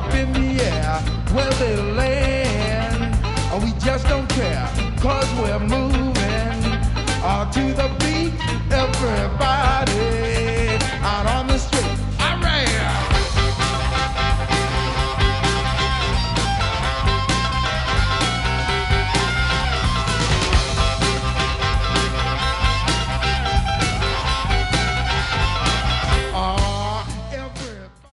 up in the air where they land. We just don't care, cause we're moving to the beat, everybody.